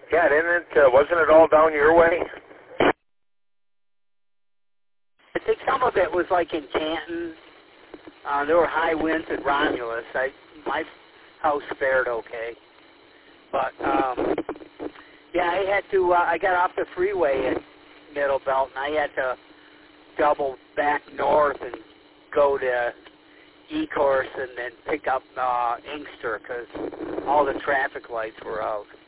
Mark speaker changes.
Speaker 1: Yeah, wasn't it all down your way?
Speaker 2: I think some of it was like in Canton. There were high winds at Romulus. My house fared okay. But, yeah, I got off the freeway at Middle Belt, and I had to double back north and go to Ecorse and then pick up Inkster because all the traffic lights were out.